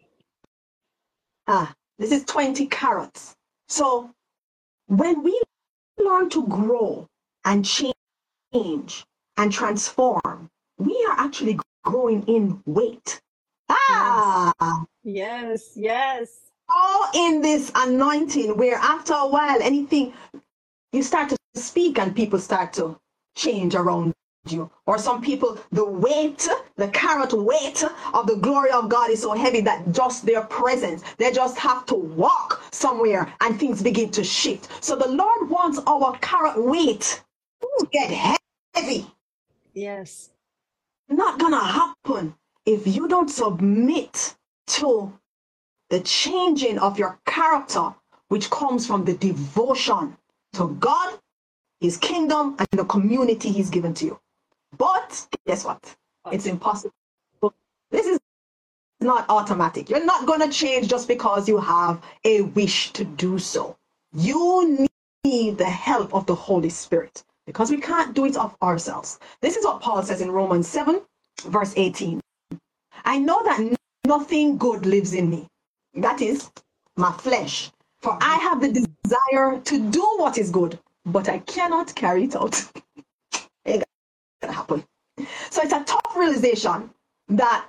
Ah, this is twenty carats. So when we learn to grow and change and transform, we are actually growing in weight. Ah! Yes, yes. All in this anointing where after a while, anything, you start to speak and people start to change around you. Or some people, the weight, the carat weight of the glory of God is so heavy that just their presence, they just have to walk somewhere and things begin to shift. So the Lord wants our carat weight to get heavy. Yes. Not gonna happen if you don't submit to the changing of your character, which comes from the devotion to God, His kingdom, and the community He's given to you. But guess what? It's impossible. This is not automatic. You're not going to change just because you have a wish to do so. You need the help of the Holy Spirit because we can't do it of ourselves. This is what Paul says in Romans seven, verse eighteen. I know that nothing good lives in me. That is my flesh. For I have the desire to do what is good, but I cannot carry it out. Ain't gonna happen. So it's a tough realization that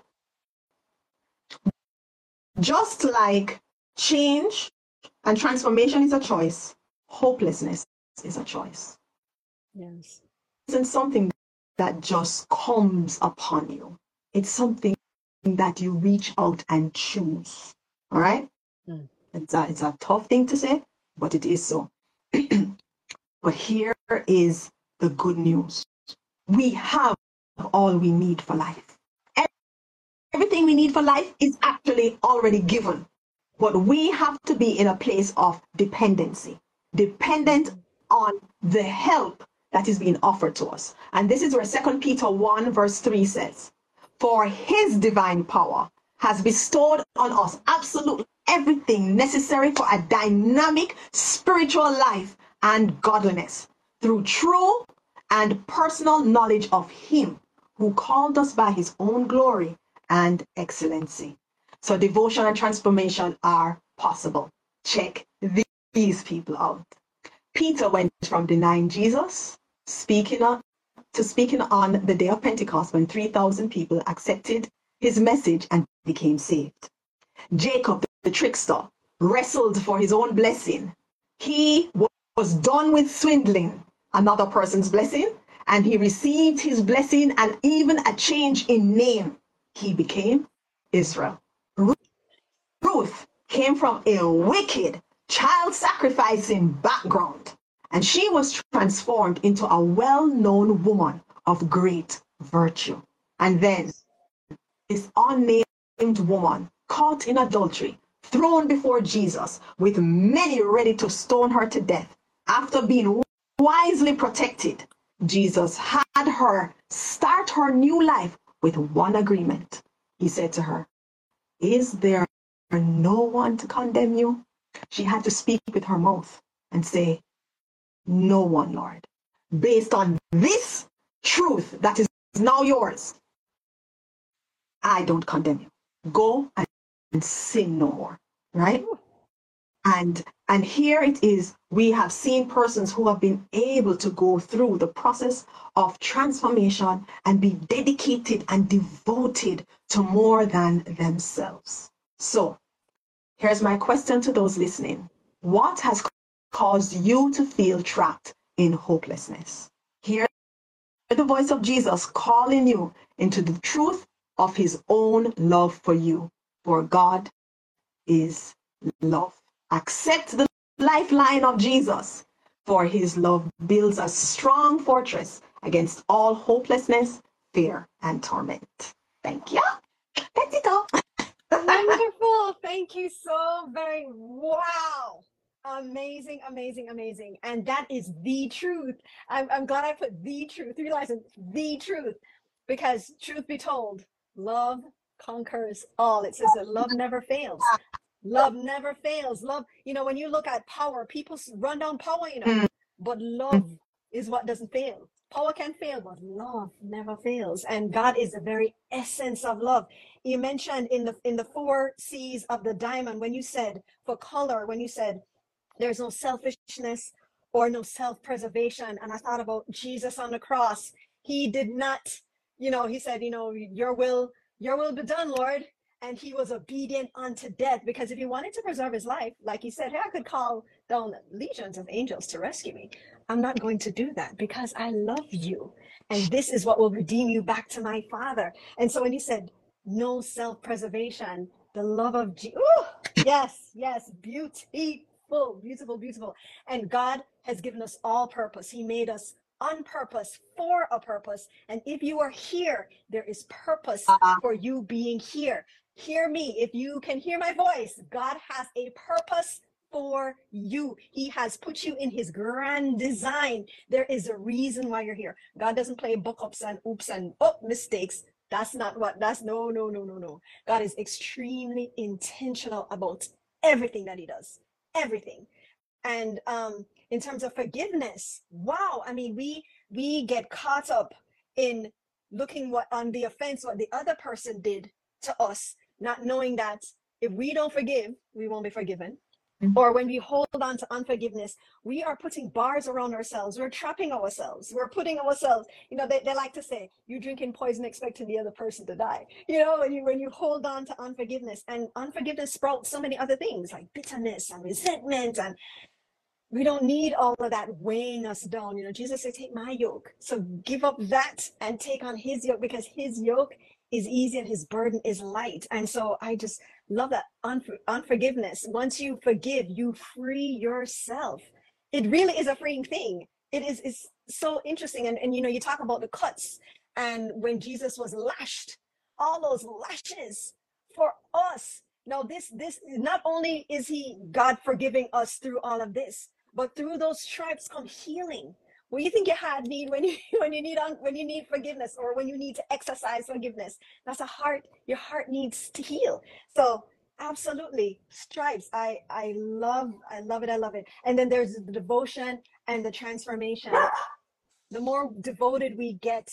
just like change and transformation is a choice, hopelessness is a choice. Yes. It isn't something that just comes upon you. It's something that you reach out and choose. All right? Mm. It's a, it's a tough thing to say, but it is so. But here is the good news. We have all we need for life. Everything we need for life is actually already given. But we have to be in a place of dependency, dependent on the help that is being offered to us. And this is where Second Peter one verse three says, for His divine power has bestowed on us absolutely everything necessary for a dynamic spiritual life and godliness through true and personal knowledge of Him who called us by His own glory and excellency. So devotion and transformation are possible. Check these people out. Peter went from denying Jesus, speaking on, to speaking on the day of Pentecost when three thousand people accepted his message and became saved. Jacob, the trickster, wrestled for his own blessing. He was done with swindling another person's blessing, and he received his blessing and even a change in name. He became Israel. Ruth came from a wicked, child sacrificing background, and she was transformed into a well-known woman of great virtue. And then this unnamed woman, caught in adultery, thrown before Jesus, with many ready to stone her to death. After being wisely protected, Jesus had her start her new life with one agreement. He said to her, "Is there no one to condemn you?" She had to speak with her mouth and say, "No one, Lord." Based on this truth that is now yours, I don't condemn you. Go and sin no more, right? And and here it is, we have seen persons who have been able to go through the process of transformation and be dedicated and devoted to more than themselves. So here's my question to those listening. What has caused you to feel trapped in hopelessness? Hear the voice of Jesus calling you into the truth of his own love for you. For God is love. Accept the lifeline of Jesus, for his love builds a strong fortress against all hopelessness, fear, and torment. Thank you. That's it all. Wonderful. Thank you so very wow. Amazing, amazing, amazing. And that is the truth. I'm, I'm glad I put the truth, realizing the truth, because truth be told, love conquers all. It says that love never fails. Love never fails. Love, you know, when you look at power, people run down power, you know, but love is what doesn't fail. Power can fail, but love never fails. And God is the very essence of love. You mentioned in the in the four C's of the diamond, when you said for color, when you said there's no selfishness or no self-preservation. And I thought about Jesus on the cross. He did not, you know, he said, you know, your will, your will be done, Lord. And he was obedient unto death, because if he wanted to preserve his life, like he said, hey, I could call down legions of angels to rescue me. I'm not going to do that because I love you. And this is what will redeem you back to my Father. And so when he said no self-preservation, the love of Jesus, yes, yes, beautiful, beautiful, beautiful. And God has given us all purpose. He made us on purpose for a purpose. And if you are here, there is purpose Uh, for you being here. Hear me. If you can hear my voice, God has a purpose for you. He has put you in his grand design. There is a reason why you're here. God doesn't play book ups and oops and oh mistakes. That's not what that's no, no, no, no, no. God is extremely intentional about everything that he does. Everything. And um, in terms of forgiveness, wow, I mean, we we get caught up in looking what on the offense, what the other person did to us, not knowing that if we don't forgive, we won't be forgiven. Mhm. Or when we hold on to unforgiveness, we are putting bars around ourselves. We're trapping ourselves. We're putting ourselves, you know, they, they like to say, you drinking poison expecting the other person to die. You know, when you when you hold on to unforgiveness, and unforgiveness sprouts so many other things like bitterness and resentment, and we don't need all of that weighing us down. You know, Jesus said, take my yoke. So give up that and take on his yoke, because his yoke is easy and his burden is light. And so I just love that unfor- unforgiveness. Once you forgive, you free yourself. It really is a freeing thing. It is it's so interesting. And, and you know, you talk about the cuts, and when Jesus was lashed, all those lashes for us. Now, this this not only is he God forgiving us through all of this, but through those stripes come healing. What you think you had need when you when you need when you need forgiveness, or when you need to exercise forgiveness? That's a heart. Your heart needs to heal. So absolutely, stripes. I I love I love it. I love it. And then there's the devotion and the transformation. The more devoted we get, the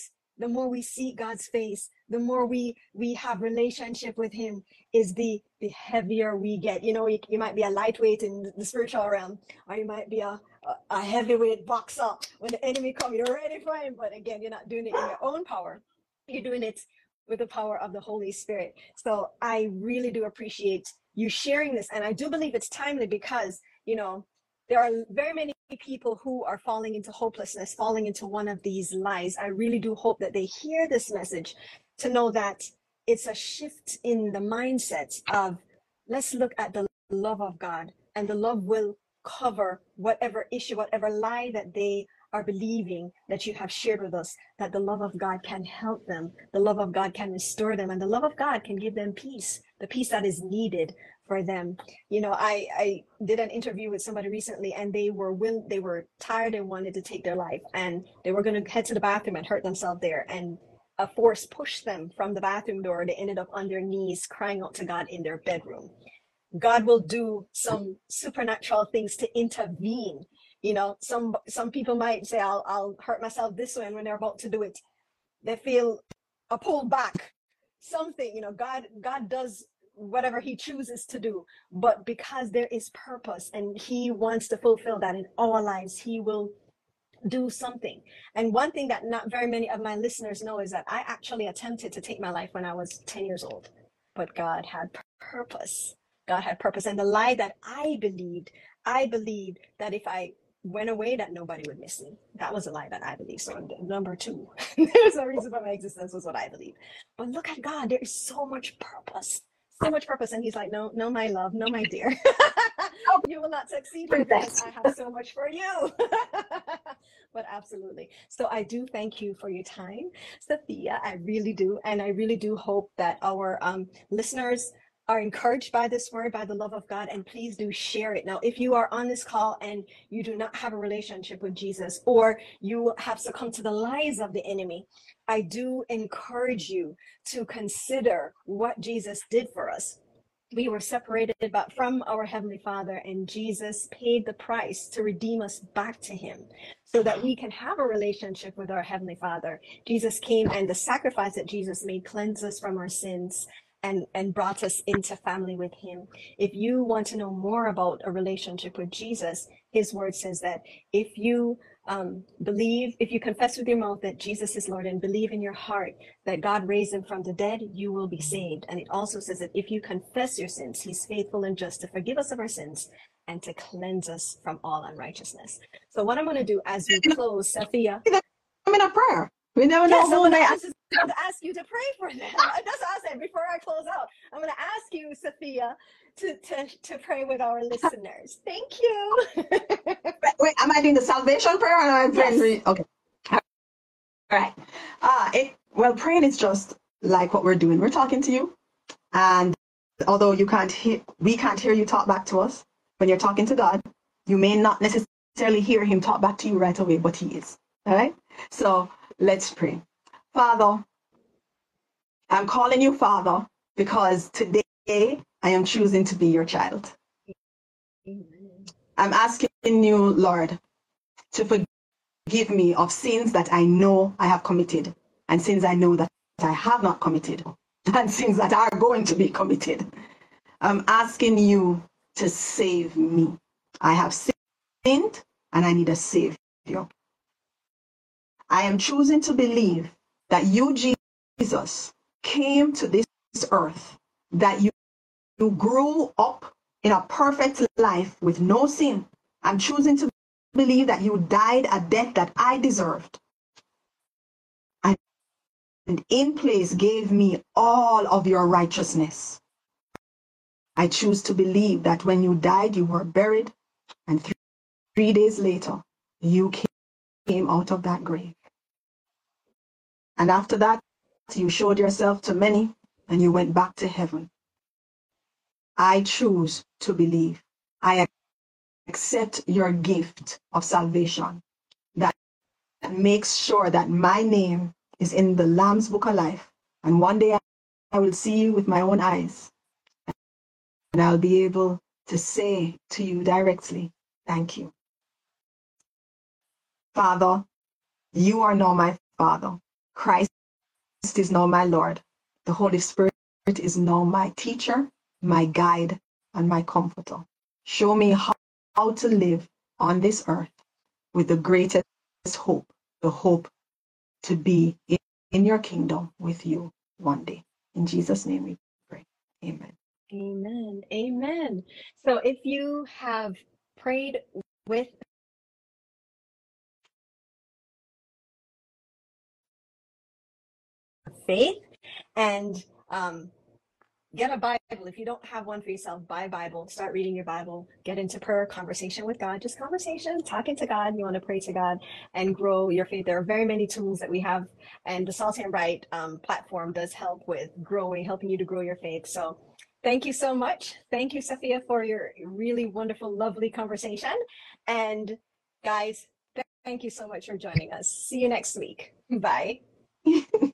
the more we seek God's face, the more we we have relationship with him, is the the heavier we get. You know, you, you might be a lightweight in the spiritual realm, or you might be a, a, a heavyweight boxer. When the enemy comes, you're ready for him. But again, you're not doing it in your own power. You're doing it with the power of the Holy Spirit. So I really do appreciate you sharing this. And I do believe it's timely because, you know, there are very many people who are falling into hopelessness, falling into one of these lies. I really do hope that they hear this message to know that it's a shift in the mindset of, let's look at the love of God, and the love will cover whatever issue, whatever lie that they are believing that you have shared with us, that the love of God can help them, the love of God can restore them, and the love of God can give them peace, the peace that is needed for them. You know, I, I did an interview with somebody recently, and they were will they were tired and wanted to take their life, and they were going to head to the bathroom and hurt themselves there, and a force pushed them from the bathroom door. They ended up on their knees crying out to God in their bedroom. God will do some supernatural things to intervene. You know, some some people might say, I'll I'll hurt myself this way, and when they're about to do it, they feel a pull back. Something, you know, God God does whatever he chooses to do, but because there is purpose and he wants to fulfill that in our lives, he will do something. And one thing that not very many of my listeners know is that I actually attempted to take my life when I was ten years old, but God had purpose. God had purpose. And the lie that I believed, I believed that if I went away, that nobody would miss me. That was a lie that I believed. So number two, there's no reason for my existence, was what I believed. But look at God, there is so much purpose, so much purpose. And he's like, no, no, my love, no, my dear. You will not succeed here because I have so much for you. But absolutely. So I do thank you for your time, Sophia. I really do. And I really do hope that our um, listeners are encouraged by this word, by the love of God, and please do share it. Now, if you are on this call and you do not have a relationship with Jesus, or you have succumbed to the lies of the enemy, I do encourage you to consider what Jesus did for us. We were separated but from our Heavenly Father, and Jesus paid the price to redeem us back to him so that we can have a relationship with our Heavenly Father. Jesus came, and the sacrifice that Jesus made cleansed us from our sins and, and brought us into family with him. If you want to know more about a relationship with Jesus, his word says that if you um, believe, if you confess with your mouth that Jesus is Lord and believe in your heart that God raised him from the dead, you will be saved. And it also says that if you confess your sins, he's faithful and just to forgive us of our sins and to cleanse us from all unrighteousness. So what I'm going to do as we close, Sophia. I'm in a prayer. We never Yes, know I'm who going may to ask you to pray for them. That's what I said before I close out. I'm going to ask you, Sophia, to, to, to pray with our listeners. Thank you. Wait, am I doing the salvation prayer or am I praying? Yes. Okay. All right. Uh, it, well, praying is just like what we're doing. We're talking to you. And although you can't hear, we can't hear you talk back to us when you're talking to God, you may not necessarily hear him talk back to you right away, but he is. All right. So let's pray. Father, I'm calling you Father because today I am choosing to be your child. Amen. I'm asking you, Lord, to forgive me of sins that I know I have committed, and sins I know that I have not committed, and sins that are going to be committed. I'm asking you to save me. I have sinned and I need a savior. I am choosing to believe that you, Jesus, came to this earth, that you, you grew up in a perfect life with no sin. I'm choosing to believe that you died a death that I deserved, and in place gave me all of your righteousness. I choose to believe that when you died, you were buried, and three, three days later, you came out of that grave. And after that, you showed yourself to many, and you went back to heaven. I choose to believe. I accept your gift of salvation that makes sure that my name is in the Lamb's Book of Life. And one day I will see you with my own eyes, and I'll be able to say to you directly, thank you. Father, you are now my Father. Christ is now my Lord. The Holy Spirit is now my teacher, my guide, and my comforter. Show me how, how to live on this earth with the greatest hope, the hope to be in, in your kingdom with you one day. In Jesus' name we pray. Amen. Amen. Amen. So if you have prayed with faith and um, get a Bible. If you don't have one for yourself, buy a Bible, start reading your Bible, get into prayer, conversation with God, just conversation, talking to God. You want to pray to God and grow your faith. There are very many tools that we have, and the Salt and Bright um, platform does help with growing, helping you to grow your faith. So thank you so much. Thank you, Sophia, for your really wonderful, lovely conversation. And guys, thank you so much for joining us. See you next week. Bye.